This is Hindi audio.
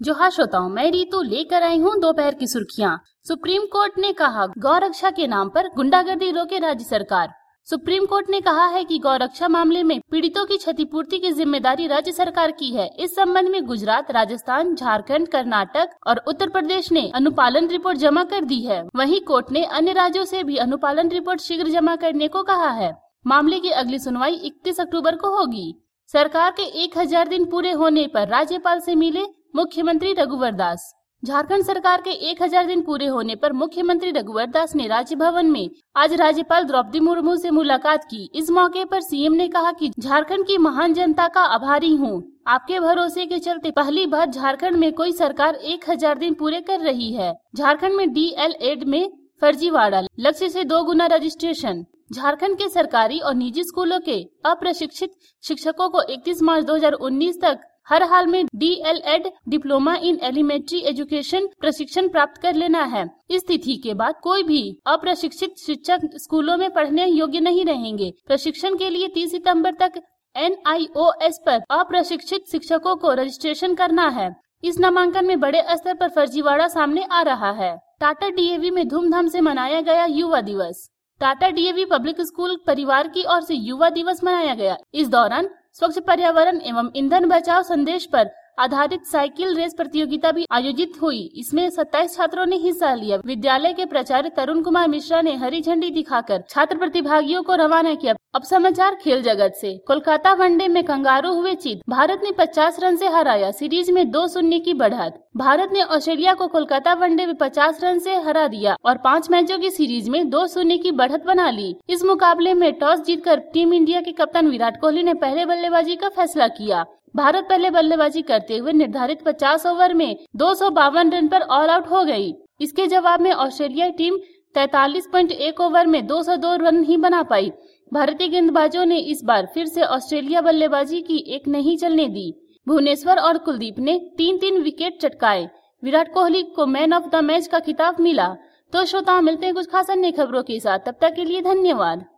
जो हाँ श्रोताओं, मैं रीतू लेकर आई हूँ दोपहर की सुर्खियाँ। सुप्रीम कोर्ट ने कहा गौरक्षा के नाम पर गुंडागर्दी रोके राज्य सरकार। सुप्रीम कोर्ट ने कहा है कि गौरक्षा मामले में पीड़ितों की क्षतिपूर्ति की जिम्मेदारी राज्य सरकार की है। इस संबंध में गुजरात, राजस्थान, झारखंड, कर्नाटक और उत्तर प्रदेश ने अनुपालन रिपोर्ट जमा कर दी है। वहीं कोर्ट ने अन्य राज्यों से भी अनुपालन रिपोर्ट शीघ्र जमा करने को कहा है। मामले की अगली सुनवाई 31 अक्टूबर को होगी। सरकार के 1000 दिन पूरे होने पर राज्यपाल से मिले मुख्यमंत्री रघुवर दास। झारखंड सरकार के 1000 दिन पूरे होने पर मुख्यमंत्री रघुवर दास ने राजभवन में आज राज्यपाल द्रौपदी मुर्मू से मुलाकात की। इस मौके पर सीएम ने कहा कि झारखंड की महान जनता का आभारी हूँ। आपके भरोसे के चलते पहली बार झारखंड में कोई सरकार 1000 दिन पूरे कर रही है। झारखंड में DL.Ed में फर्जीवाड़ा, लक्ष्य से 2 गुना रजिस्ट्रेशन। झारखंड के सरकारी और निजी स्कूलों के अप्रशिक्षित शिक्षकों को 31 मार्च 2019 तक हर हाल में DL.Ed diploma in elementary education प्रशिक्षण प्राप्त कर लेना है। इस तिथि के बाद कोई भी अप्रशिक्षित शिक्षक स्कूलों में पढ़ने योग्य नहीं रहेंगे। प्रशिक्षण के लिए 30 सितंबर तक NIOS पर अप्रशिक्षित शिक्षकों को रजिस्ट्रेशन करना है। इस नामांकन में बड़े स्तर पर फर्जीवाड़ा सामने आ रहा है। टाटा DAV में धूमधाम से मनाया गया युवा दिवस। टाटा DAV पब्लिक स्कूल परिवार की ओर से युवा दिवस मनाया गया। इस दौरान स्वच्छ पर्यावरण एवं ईंधन बचाव संदेश पर आधारित साइकिल रेस प्रतियोगिता भी आयोजित हुई। इसमें 27 छात्रों ने हिस्सा लिया। विद्यालय के प्राचार्य तरुण कुमार मिश्रा ने हरी झंडी दिखाकर छात्र प्रतिभागियों को रवाना किया। अब समाचार खेल जगत से। कोलकाता वनडे में कंगारू हुए जीत। भारत ने 50 रन से हराया। सीरीज में 2-0 की बढ़त। भारत ने ऑस्ट्रेलिया को कोलकाता वनडे में 50 रन से हरा दिया और 5 मैचों की सीरीज में 2-0 की बढ़त बना ली। इस मुकाबले में टॉस जीतकर टीम इंडिया के कप्तान विराट कोहली ने पहले बल्लेबाजी का फैसला किया। भारत पहले बल्लेबाजी करते हुए निर्धारित 50 ओवर में 252 रन पर ऑल आउट हो गई। इसके जवाब में ऑस्ट्रेलियाई टीम 43.1 ओवर में 202 रन ही बना पाई। भारतीय गेंदबाजों ने इस बार फिर से ऑस्ट्रेलिया बल्लेबाजी की एक नहीं चलने दी। भुवनेश्वर और कुलदीप ने 3-3 विकेट चटकाए। विराट कोहली को मैन ऑफ द मैच का खिताब मिला। तो श्रोताओं, मिलते हैं कुछ खास अन्य खबरों के साथ। तब तक के लिए धन्यवाद।